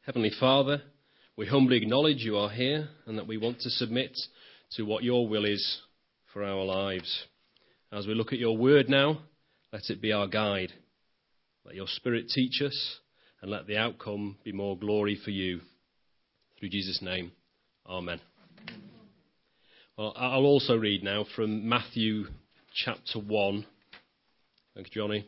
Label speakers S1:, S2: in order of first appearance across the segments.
S1: Heavenly Father, we humbly acknowledge you are here and that we want to submit to what your will is for our lives. As we look at your word now, let it be our guide. Let your Spirit teach us and let the outcome be more glory for you. Through Jesus' name, amen. Well, I'll also read now from Matthew chapter 1. Thanks, Johnny.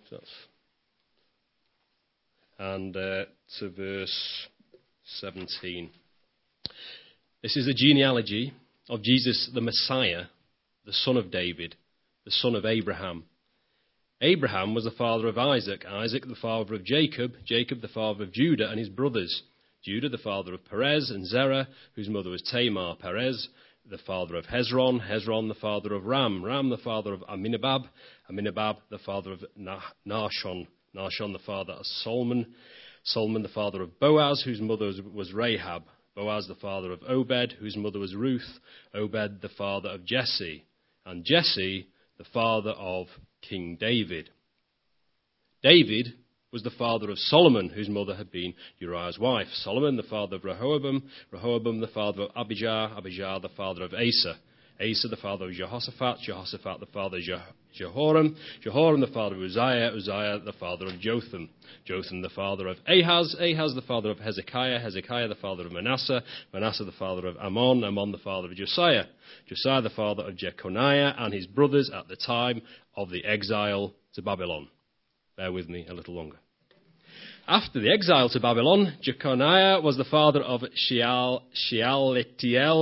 S1: And to verse 17. This is the genealogy of Jesus the Messiah, the son of David, the son of Abraham. Abraham was the father of Isaac, Isaac the father of Jacob, Jacob the father of Judah and his brothers, Judah the father of Perez and Zerah, whose mother was Tamar, Perez the father of Hezron, Hezron the father of Ram, Ram the father of Aminadab, Aminadab the father of Nahshon, Nahshon the father of Solomon, Solomon the father of Boaz, whose mother was Rahab, Boaz the father of Obed, whose mother was Ruth, Obed the father of Jesse, and Jesse the father of King David. David was the father of Solomon, whose mother had been Uriah's wife. Solomon the father of Rehoboam, Rehoboam the father of Abijah, Abijah the father of Asa, Asa the father of Jehoshaphat, Jehoshaphat the father of Jehoram, Jehoram the father of Uzziah, Uzziah the father of Jotham, Jotham the father of Ahaz, Ahaz the father of Hezekiah, Hezekiah the father of Manasseh, Manasseh the father of Ammon, Ammon the father of Josiah, Josiah the father of Jeconiah and his brothers at the time of the exile to Babylon. Bear with me a little longer. After the exile to Babylon, Jeconiah was the father of Shealtiel,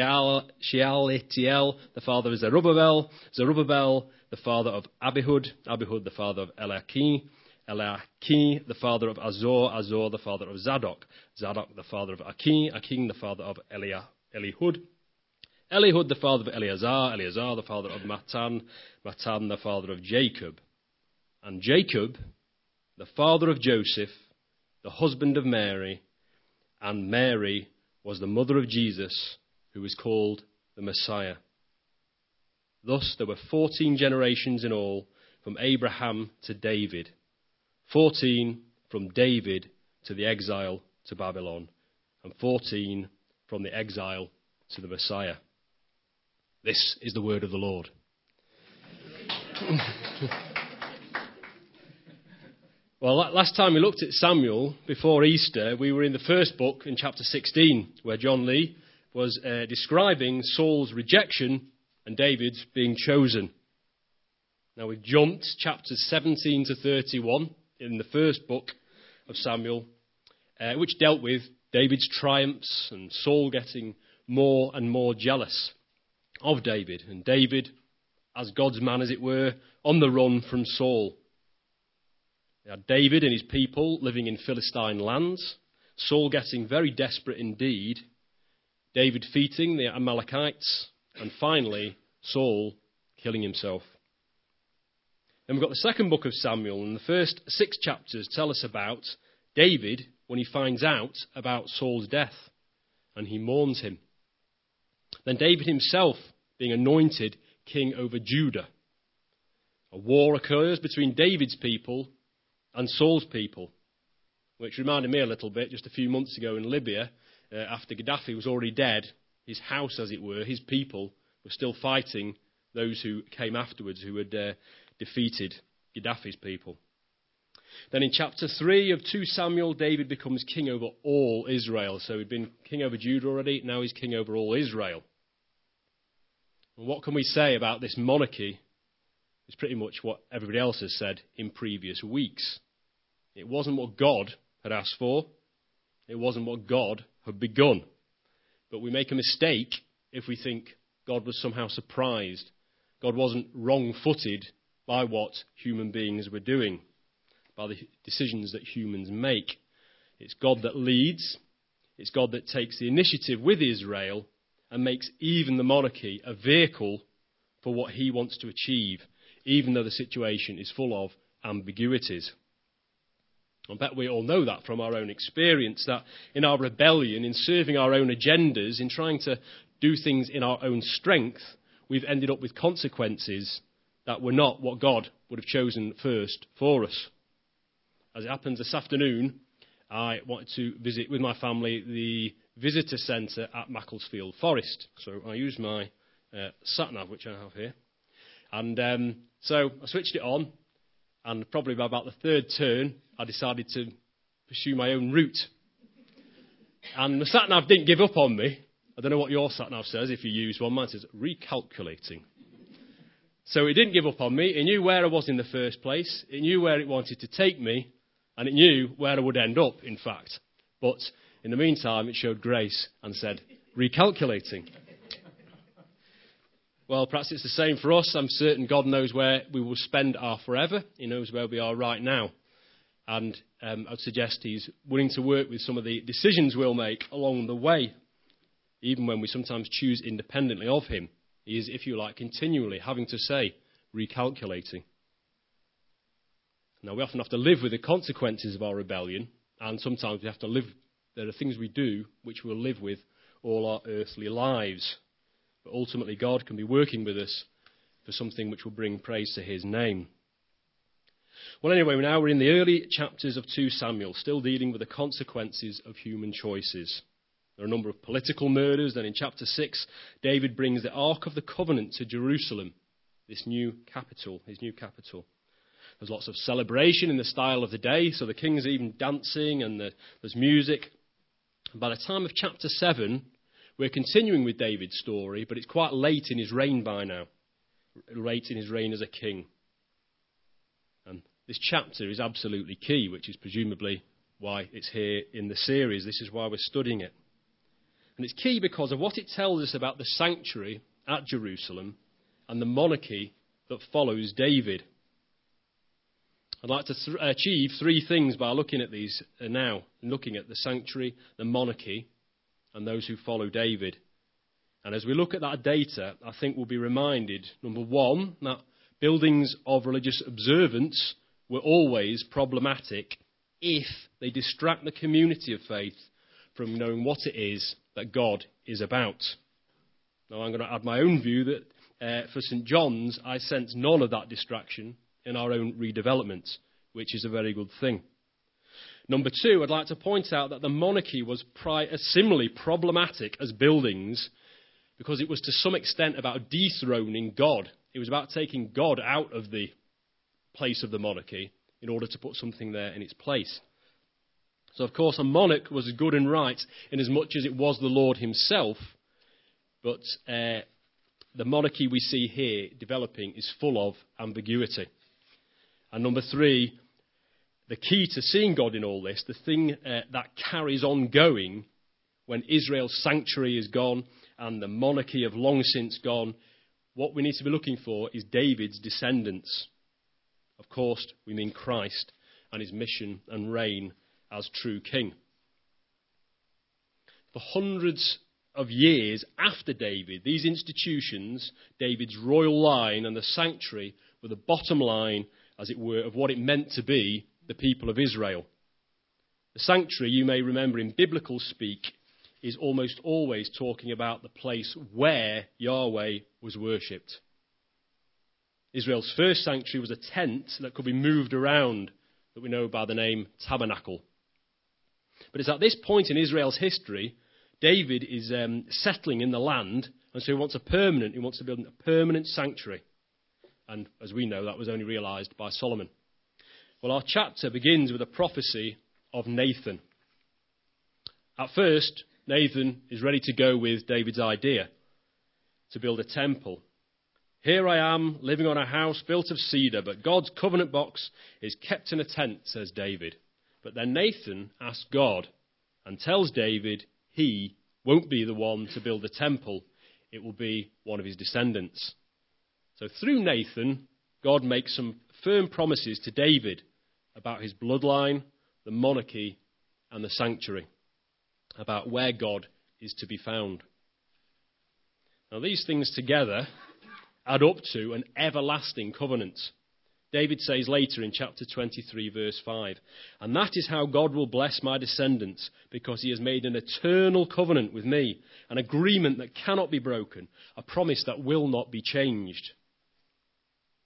S1: the father of Zerubbabel, Zerubbabel the father of Abihud, Abihud the father of Eliakim, Eliakim the father of Azor, Azor the father of Zadok, Zadok the father of Akim, Akim the father of Elihud, Elihud the father of Eleazar, Eleazar the father of Matan, Matan the father of Jacob, and Jacob the father of Joseph, the husband of Mary, and Mary was the mother of Jesus, who is called the Messiah. Thus there were 14 generations in all, from Abraham to David, 14 from David to the exile to Babylon, and 14 from the exile to the Messiah. This is the word of the Lord. Well, last time we looked at Samuel before Easter, we were in the first book in chapter 16, where John Lee was describing Saul's rejection and David's being chosen. Now we've jumped chapters 17 to 31 in the first book of Samuel, which dealt with David's triumphs and Saul getting more and more jealous of David, and David, as God's man as it were, on the run from Saul. We had David and his people living in Philistine lands, Saul getting very desperate indeed, David defeating the Amalekites, and finally Saul killing himself. Then we've got the second book of Samuel, and the first 6 chapters tell us about David when he finds out about Saul's death, and he mourns him. Then David himself being anointed king over Judah. A war occurs between David's people and Saul's people, which reminded me a little bit just a few months ago in Libya, after Gaddafi was already dead, his house, as it were, his people, were still fighting those who came afterwards, who had defeated Gaddafi's people. Then in chapter 3 of 2 Samuel, David becomes king over all Israel. So he'd been king over Judah already, now he's king over all Israel. And what can we say about this monarchy? It's pretty much what everybody else has said in previous weeks. It wasn't what God had asked for. It wasn't what God had begun. But we make a mistake if we think God was somehow surprised. God wasn't wrong-footed by what human beings were doing, by the decisions that humans make. It's God that leads. It's God that takes the initiative with Israel and makes even the monarchy a vehicle for what he wants to achieve, even though the situation is full of ambiguities. I bet we all know that from our own experience, that in our rebellion, in serving our own agendas, in trying to do things in our own strength, we've ended up with consequences that were not what God would have chosen first for us. As it happens this afternoon, I wanted to visit with my family the visitor centre at Macclesfield Forest. So I used my sat-nav, which I have here. And so I switched it on, and probably by about the third turn, I decided to pursue my own route. And the sat-nav didn't give up on me. I don't know what your sat-nav says if you use one. Mine says recalculating. So it didn't give up on me. It knew where I was in the first place. It knew where it wanted to take me. And it knew where I would end up, in fact. But in the meantime, it showed grace and said, recalculating. Well, perhaps it's the same for us. I'm certain God knows where we will spend our forever. He knows where we are right now. And I'd suggest he's willing to work with some of the decisions we'll make along the way, even when we sometimes choose independently of him. He is, if you like, continually having to say, recalculating. Now, we often have to live with the consequences of our rebellion, and sometimes we have to live, there are things we do which we'll live with all our earthly lives. But ultimately, God can be working with us for something which will bring praise to his name. Well, anyway, now we're in the early chapters of 2 Samuel, still dealing with the consequences of human choices. There are a number of political murders. Then in chapter 6, David brings the Ark of the Covenant to Jerusalem, this new capital, his new capital. There's lots of celebration in the style of the day, so the king's even dancing and there's music. And by the time of chapter 7, we're continuing with David's story, but it's quite late in his reign by now, late in his reign as a king. And this chapter is absolutely key, which is presumably why it's here in the series. This is why we're studying it. And it's key because of what it tells us about the sanctuary at Jerusalem and the monarchy that follows David. I'd like to achieve 3 things by looking at these now, looking at the sanctuary, the monarchy, and those who follow David. And as we look at that data, I think we'll be reminded, number 1, that buildings of religious observance were always problematic if they distract the community of faith from knowing what it is that God is about. Now, I'm going to add my own view that for St. John's, I sense none of that distraction in our own redevelopment, which is a very good thing. Number 2, I'd like to point out that the monarchy was similarly problematic as buildings because it was to some extent about dethroning God. It was about taking God out of the place of the monarchy in order to put something there in its place. So, of course, a monarch was good and right in as much as it was the Lord himself, but the monarchy we see here developing is full of ambiguity. And number 3, the key to seeing God in all this, the thing that carries on going when Israel's sanctuary is gone and the monarchy have long since gone, what we need to be looking for is David's descendants. Of course, we mean Christ and his mission and reign as true king. For hundreds of years after David, these institutions, David's royal line and the sanctuary, were the bottom line, as it were, of what it meant to be the people of Israel. The sanctuary, you may remember in biblical speak, is almost always talking about the place where Yahweh was worshipped. Israel's first sanctuary was a tent that could be moved around, that we know by the name tabernacle. But it's at this point in Israel's history, David is settling in the land, and so he wants to build a permanent sanctuary. And as we know, that was only realised by Solomon. Well, our chapter begins with a prophecy of Nathan. At first, Nathan is ready to go with David's idea to build a temple. Here I am, living on a house built of cedar, but God's covenant box is kept in a tent, says David. But then Nathan asks God and tells David he won't be the one to build the temple. It will be one of his descendants. So through Nathan, God makes some firm promises to David about his bloodline, the monarchy, and the sanctuary, about where God is to be found. Now, these things together add up to an everlasting covenant. David says later in chapter 23, verse 5, "And that is how God will bless my descendants, because he has made an eternal covenant with me, an agreement that cannot be broken, a promise that will not be changed."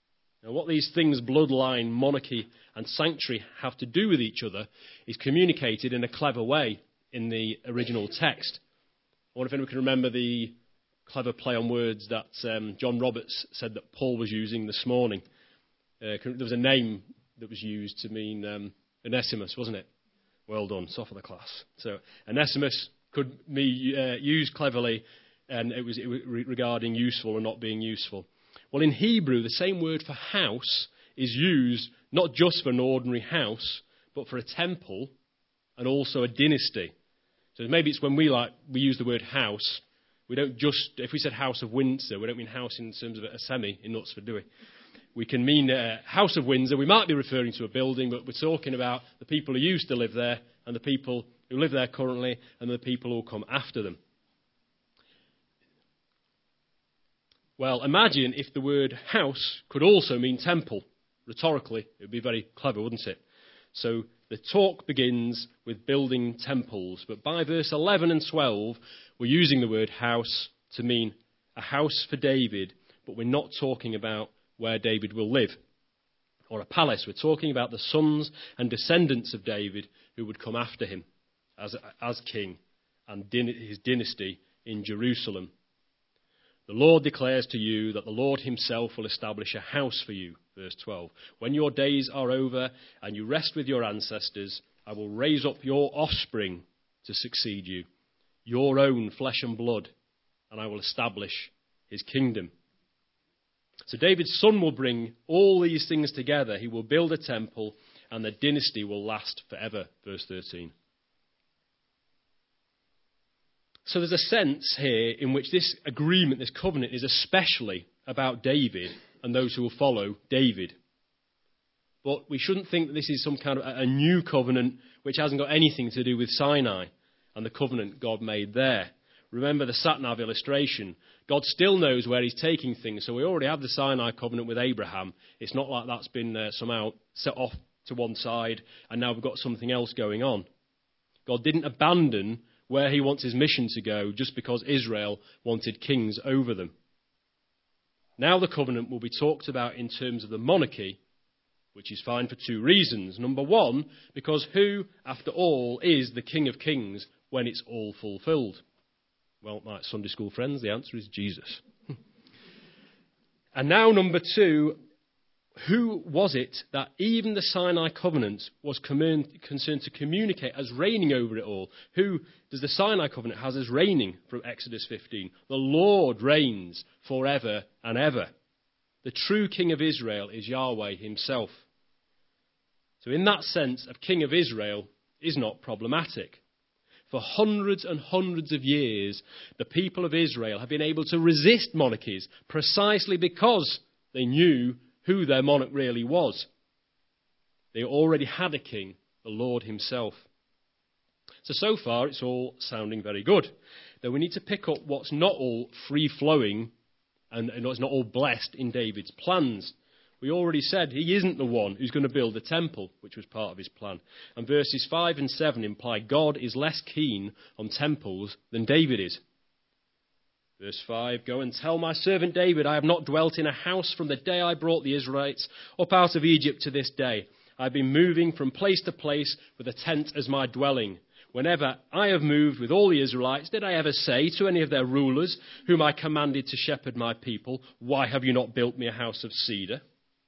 S1: Now, what these things, bloodline, monarchy, and sanctuary, have to do with each other is communicated in a clever way in the original text. I wonder if anyone can remember the clever play on words that John Roberts said that Paul was using this morning. There was a name that was used to mean Onesimus, wasn't it? Well done, top of the class. So Onesimus could be used cleverly, and it was regarding useful or not being useful. Well, in Hebrew, the same word for house is used not just for an ordinary house, but for a temple and also a dynasty. So maybe it's when we use the word house, we don't just, if we said House of Windsor, we don't mean house in terms of a semi in Knutsford, do we? We can mean House of Windsor. We might be referring to a building, but we're talking about the people who used to live there and the people who live there currently and the people who will come after them. Well, imagine if the word house could also mean temple. Rhetorically, it would be very clever, wouldn't it? So the talk begins with building temples. But by verse 11 and 12, we're using the word house to mean a house for David, but we're not talking about where David will live, or a palace. We're talking about the sons and descendants of David who would come after him as king and his dynasty in Jerusalem. The Lord declares to you that the Lord himself will establish a house for you, verse 12. When your days are over and you rest with your ancestors, I will raise up your offspring to succeed you, your own flesh and blood, and I will establish his kingdom. So David's son will bring all these things together. He will build a temple, and the dynasty will last forever, verse 13. So there's a sense here in which this agreement, this covenant, is especially about David and those who will follow David. But we shouldn't think that this is some kind of a new covenant which hasn't got anything to do with Sinai and the covenant God made there. Remember the sat-nav illustration. God still knows where he's taking things. So we already have the Sinai covenant with Abraham. It's not like that's been somehow set off to one side and now we've got something else going on. God didn't abandon where he wants his mission to go just because Israel wanted kings over them. Now the covenant will be talked about in terms of the monarchy, which is fine for two reasons. Number one, because who, after all, is the King of Kings when it's all fulfilled? Well, my Sunday school friends, the answer is Jesus. And now number two, who was it that even the Sinai covenant was concerned to communicate as reigning over it all? Who does the Sinai covenant have as reigning from Exodus 15? The Lord reigns forever and ever. The true King of Israel is Yahweh himself. So in that sense, a King of Israel is not problematic. For hundreds and hundreds of years, the people of Israel have been able to resist monarchies precisely because they knew who their monarch really was. They already had a king, the Lord himself. So far, it's all sounding very good. Though we need to pick up what's not all free-flowing and what's not all blessed in David's plans. We already said he isn't the one who's going to build the temple, which was part of his plan. And verses 5 and 7 imply God is less keen on temples than David is. Verse 5, go and tell my servant David, I have not dwelt in a house from the day I brought the Israelites up out of Egypt to this day. I've been moving from place to place with a tent as my dwelling. Whenever I have moved with all the Israelites, did I ever say to any of their rulers, whom I commanded to shepherd my people, why have you not built me a house of cedar?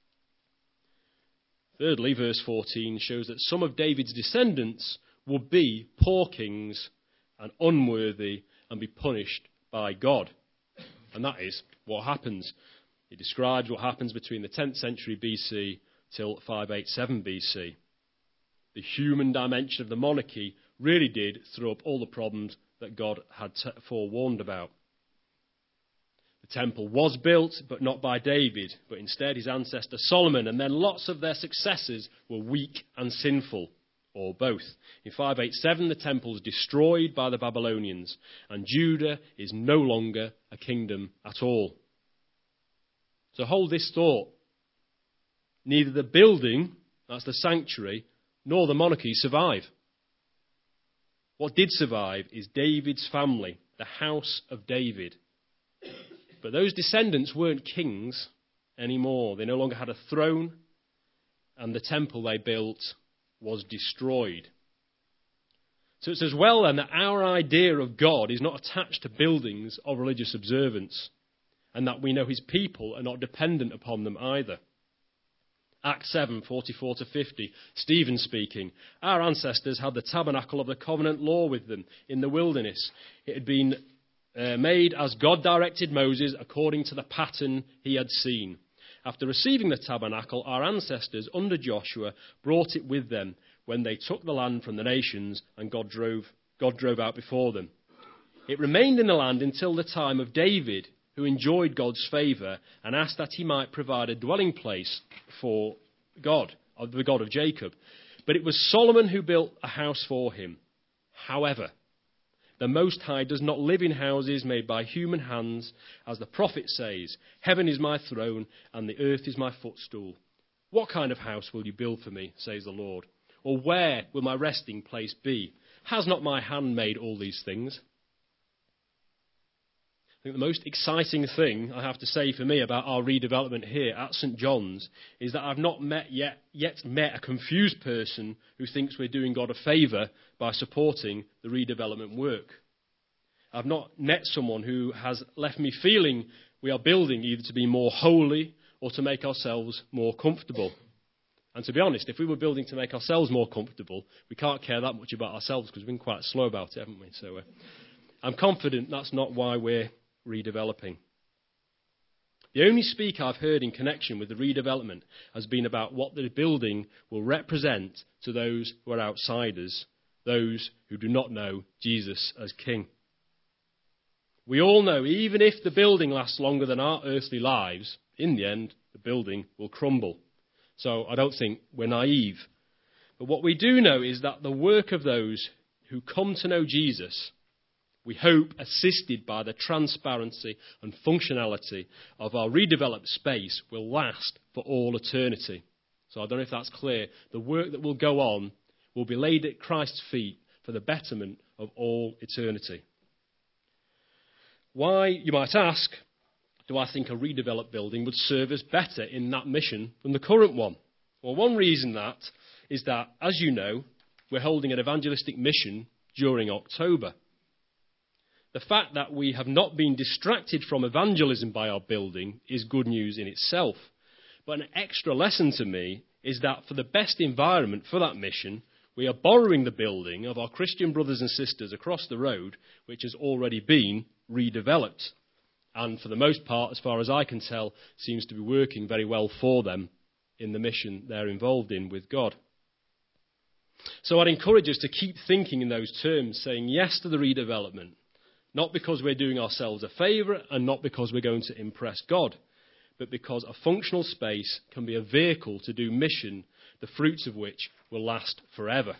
S1: Thirdly, verse 14 shows that some of David's descendants will be poor kings and unworthy and be punished by God. And that is what happens. It describes what happens between the 10th century BC till 587 BC. The human dimension of the monarchy really did throw up all the problems that God had forewarned about. The temple was built, but not by David, but instead his ancestor Solomon, and then lots of their successors were weak and sinful, or both. In 587, the temple was destroyed by the Babylonians, and Judah is no longer a kingdom at all. So hold this thought. Neither the building, that's the sanctuary, nor the monarchy survive. What did survive is David's family, the house of David. But those descendants weren't kings. anymore. They no longer had a throne, and the temple they built was destroyed. So it's as well then that our idea of God is not attached to buildings of religious observance, and that we know his people are not dependent upon them either. Acts 7:44-50, Stephen speaking. Our ancestors had the tabernacle of the covenant law with them in the wilderness. It had been made as God directed Moses according to the pattern he had seen. After receiving the tabernacle, our ancestors under Joshua brought it with them when they took the land from the nations, and God drove out before them. It remained in the land until the time of David, who enjoyed God's favour and asked that he might provide a dwelling place for God, the God of Jacob. But it was Solomon who built a house for him. However, the Most High does not live in houses made by human hands, as the prophet says, "Heaven is my throne and the earth is my footstool. What kind of house will you build for me, says the Lord? Or where will my resting place be? Has not my hand made all these things?" I think the most exciting thing I have to say for me about our redevelopment here at St. John's is that I've not yet met a confused person who thinks we're doing God a favour by supporting the redevelopment work. I've not met someone who has left me feeling we are building either to be more holy or to make ourselves more comfortable. And to be honest, if we were building to make ourselves more comfortable, we can't care that much about ourselves because we've been quite slow about it, haven't we? So I'm confident that's not why we're redeveloping. The only speak I've heard in connection with the redevelopment has been about what the building will represent to those who are outsiders, those who do not know Jesus as King. We all know even if the building lasts longer than our earthly lives, in the end, the building will crumble. So I don't think we're naive. But what we do know is that the work of those who come to know Jesus, we hope assisted by the transparency and functionality of our redeveloped space, will last for all eternity. So I don't know if that's clear. The work that will go on will be laid at Christ's feet for the betterment of all eternity. Why, you might ask, do I think a redeveloped building would serve us better in that mission than the current one? Well, one reason is that, as you know, we're holding an evangelistic mission during October. The fact that we have not been distracted from evangelism by our building is good news in itself. But an extra lesson to me is that for the best environment for that mission, we are borrowing the building of our Christian brothers and sisters across the road, which has already been redeveloped. And for the most part, as far as I can tell, seems to be working very well for them in the mission they're involved in with God. So I'd encourage us to keep thinking in those terms, saying yes to the redevelopment. Not because we're doing ourselves a favour and not because we're going to impress God, but because a functional space can be a vehicle to do mission, the fruits of which will last forever.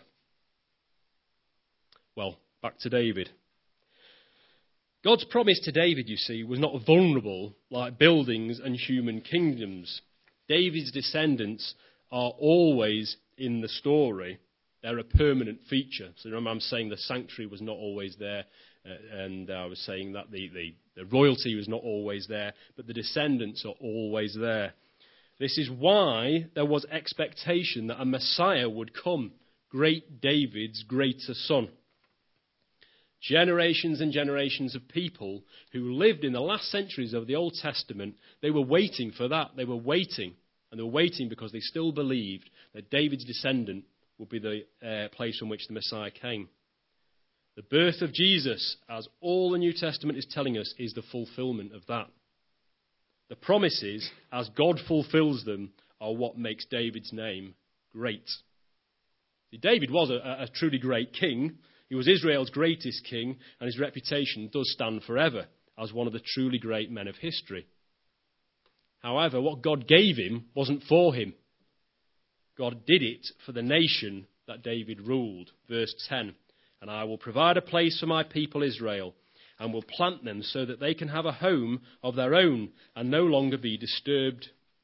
S1: Well, back to David. God's promise to David, you see, was not vulnerable like buildings and human kingdoms. David's descendants are always in the story. They're a permanent feature. So remember, I'm saying the sanctuary was not always there. And I was saying that the royalty was not always there, but the descendants are always there. This is why there was expectation that a Messiah would come, great David's greater son. Generations and generations of people who lived in the last centuries of the Old Testament, they were waiting for that. They were waiting, and they were waiting because they still believed that David's descendant would be the place from which the Messiah came. The birth of Jesus, as all the New Testament is telling us, is the fulfillment of that. The promises, as God fulfills them, are what makes David's name great. See, David was a truly great king. He was Israel's greatest king, and his reputation does stand forever as one of the truly great men of history. However, what God gave him wasn't for him. God did it for the nation that David ruled. Verse 10. And I will provide a place for my people Israel, and will plant them so that they can have a home of their own and no longer be disturbed.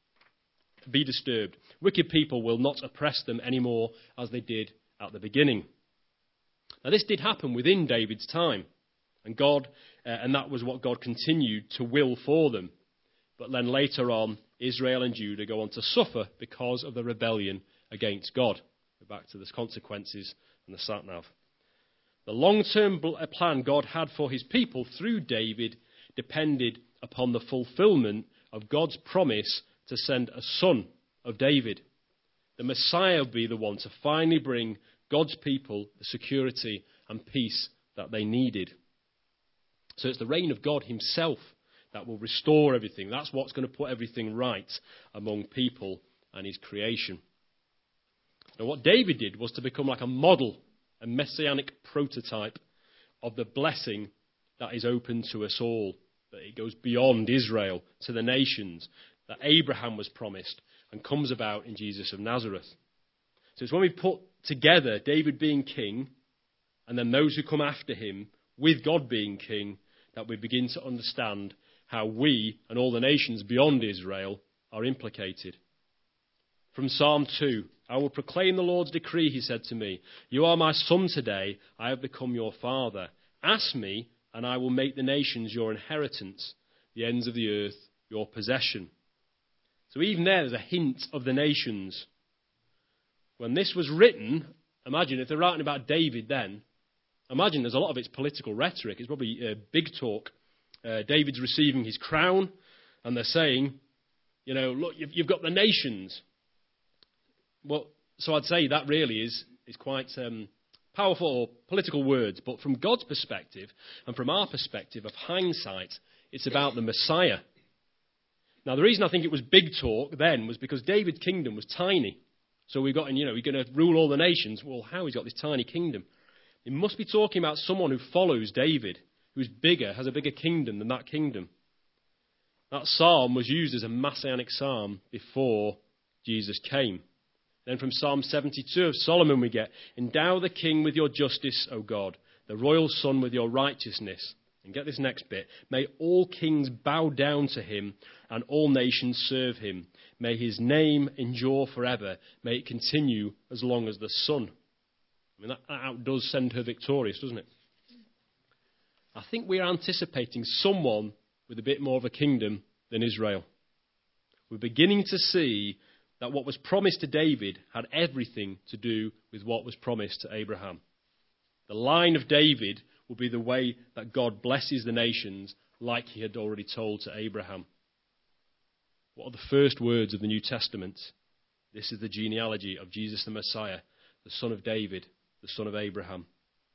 S1: Wicked people will not oppress them anymore as they did at the beginning. Now this did happen within David's time, and that was what God continued to will for them. But then later on, Israel and Judah go on to suffer because of the rebellion against God. Go back to the consequences and the sat-nav. The long-term plan God had for his people through David depended upon the fulfillment of God's promise to send a son of David. The Messiah would be the one to finally bring God's people the security and peace that they needed. So it's the reign of God himself that will restore everything. That's what's going to put everything right among people and his creation. Now, what David did was to become like a model, a messianic prototype of the blessing that is open to us all, that it goes beyond Israel to the nations, that Abraham was promised and comes about in Jesus of Nazareth. So it's when we put together David being king and then those who come after him with God being king that we begin to understand how we and all the nations beyond Israel are implicated. From Psalm 2, I will proclaim the Lord's decree, he said to me. You are my son today, I have become your father. Ask me, and I will make the nations your inheritance, the ends of the earth your possession. So even there's a hint of the nations. When this was written, imagine if they're writing about David then, imagine there's a lot of it's political rhetoric. It's probably big talk. David's receiving his crown, and they're saying, look, you've got the nations. Well, so I'd say that really is quite powerful or political words. But from God's perspective, and from our perspective of hindsight, it's about the Messiah. Now, the reason I think it was big talk then was because David's kingdom was tiny. So we got, you're going to rule all the nations. Well, how? He's got this tiny kingdom. He must be talking about someone who follows David, who's bigger, has a bigger kingdom than that kingdom. That psalm was used as a messianic psalm before Jesus came. Then from Psalm 72 of Solomon we get, endow the king with your justice, O God, the royal son with your righteousness. And get this next bit. May all kings bow down to him and all nations serve him. May his name endure forever. May it continue as long as the sun. I mean, that outdoes send her victorious, doesn't it? I think we're anticipating someone with a bit more of a kingdom than Israel. We're beginning to see that what was promised to David had everything to do with what was promised to Abraham. The line of David will be the way that God blesses the nations like he had already told to Abraham. What are the first words of the New Testament? This is the genealogy of Jesus the Messiah, the son of David, the son of Abraham.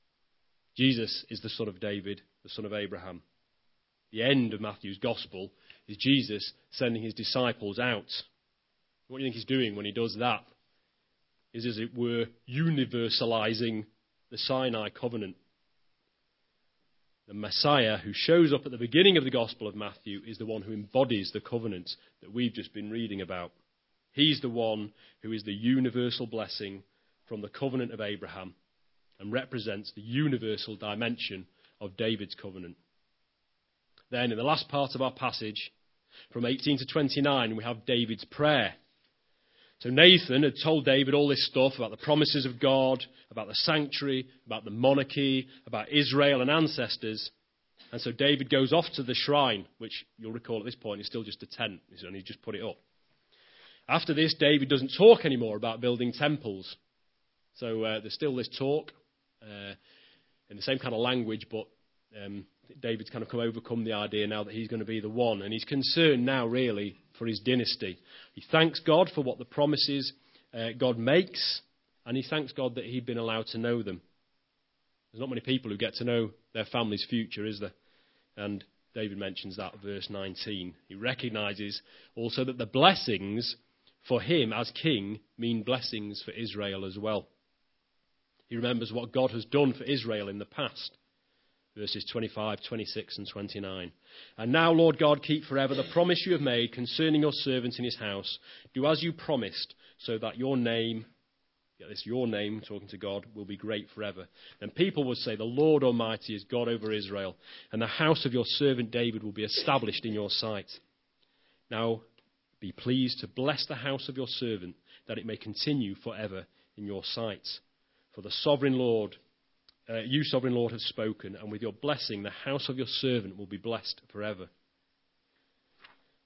S1: Jesus is the son of David, the son of Abraham. The end of Matthew's gospel is Jesus sending his disciples out. What do you think he's doing when he does that? Is, as it were, universalizing the Sinai covenant. The Messiah who shows up at the beginning of the Gospel of Matthew is the one who embodies the covenant that we've just been reading about. He's the one who is the universal blessing from the covenant of Abraham and represents the universal dimension of David's covenant. Then in the last part of our passage, from 18 to 29, we have David's prayer. So Nathan had told David all this stuff about the promises of God, about the sanctuary, about the monarchy, about Israel and ancestors. And so David goes off to the shrine, which you'll recall at this point is still just a tent. He's only just put it up. After this, David doesn't talk anymore about building temples. So there's still this talk in the same kind of language, but David's kind of overcome the idea now that he's going to be the one. And he's concerned now, really, for his dynasty. He thanks God for what the promises God makes, and he thanks God that he'd been allowed to know them. There's not many people who get to know their family's future, is there? And David mentions that in verse 19. He recognizes also that the blessings for him as king mean blessings for Israel as well. He remembers what God has done for Israel in the past. Verses 25, 26 and 29. And now, Lord God, keep forever the promise you have made concerning your servant in his house. Do as you promised, so that your name, your name, talking to God, will be great forever. Then people will say, the Lord Almighty is God over Israel, and the house of your servant David will be established in your sight. Now, be pleased to bless the house of your servant, that it may continue forever in your sight. For the sovereign Lord, you, sovereign Lord, have spoken, and with your blessing, the house of your servant will be blessed forever.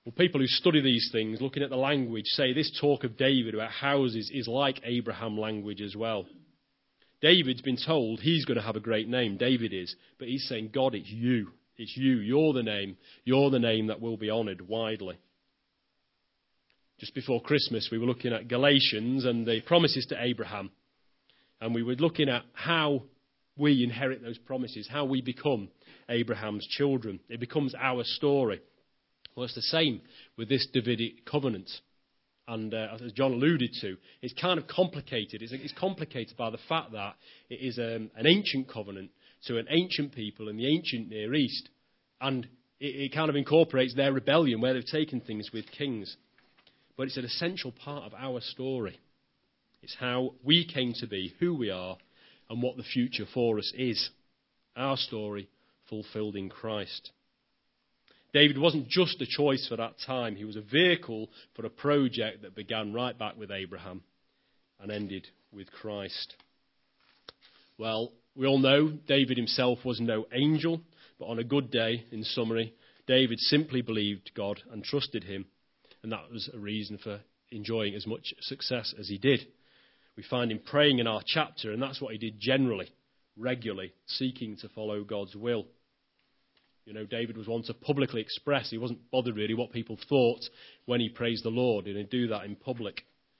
S1: Well, people who study these things, looking at the language, say this talk of David about houses is like Abraham language as well. David's been told he's going to have a great name, David is, but he's saying, God, it's you. It's you. You're the name that will be honoured widely. Just before Christmas, we were looking at Galatians and the promises to Abraham. And we were looking at how we inherit those promises, how we become Abraham's children. It becomes our story. Well, it's the same with this Davidic covenant. And as John alluded to, it's kind of complicated. It's complicated by the fact that it is an ancient covenant to an ancient people in the ancient Near East. And it kind of incorporates their rebellion, where they've taken things with kings. But it's an essential part of our story. It's how we came to be, who we are, and what the future for us is. Our story fulfilled in Christ. David wasn't just a choice for that time. He was a vehicle for a project that began right back with Abraham and ended with Christ. Well, we all know David himself was no angel, but on a good day, in summary, David simply believed God and trusted him, and that was a reason for enjoying as much success as he did. We find him praying in our chapter, and that's what he did generally, regularly, seeking to follow God's will. You know, David was one to publicly express. He wasn't bothered really what people thought when he praised the Lord, and he'd do that in public.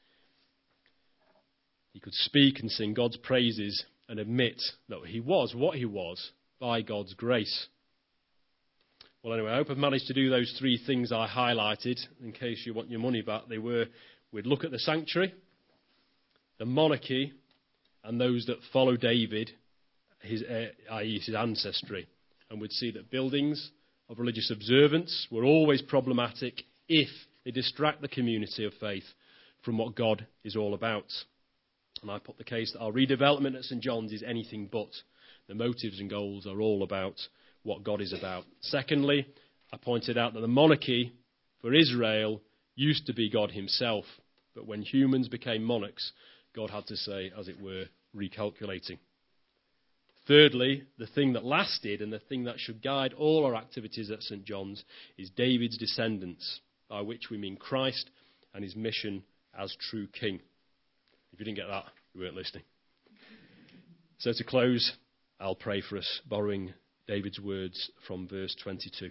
S1: He could speak and sing God's praises and admit that he was what he was by God's grace. Well, anyway, I hope I've managed to do those three things I highlighted. In case you want your money back, they were, we'd look at the sanctuary, the monarchy, and those that follow David, i.e. his ancestry. And we'd see that buildings of religious observance were always problematic if they distract the community of faith from what God is all about. And I put the case that our redevelopment at St. John's is anything but. The motives and goals are all about what God is about. Secondly, I pointed out that the monarchy for Israel used to be God himself. But when humans became monarchs, God had to say, as it were, recalculating. Thirdly, the thing that lasted and the thing that should guide all our activities at St. John's is David's descendants, by which we mean Christ and his mission as true king. If you didn't get that, you weren't listening. So to close, I'll pray for us, borrowing David's words from verse 22.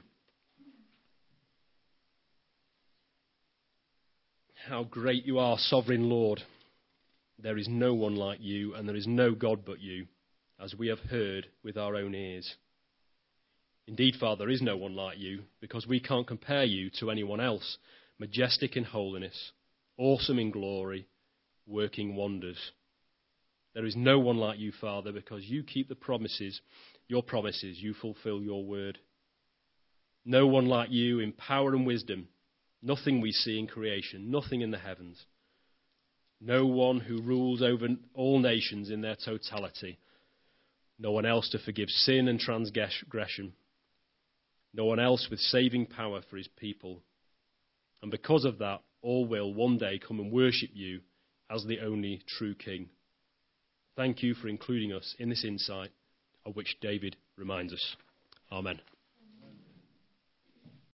S1: How great you are, sovereign Lord. There is no one like you, and there is no God but you, as we have heard with our own ears. Indeed, Father, there is no one like you, because we can't compare you to anyone else, majestic in holiness, awesome in glory, working wonders. There is no one like you, Father, because you keep the promises, your promises, you fulfill your word. No one like you in power and wisdom, nothing we see in creation, nothing in the heavens. No one who rules over all nations in their totality. No one else to forgive sin and transgression. No one else with saving power for his people. And because of that, all will one day come and worship you as the only true King. Thank you for including us in this insight, of which David reminds us. Amen.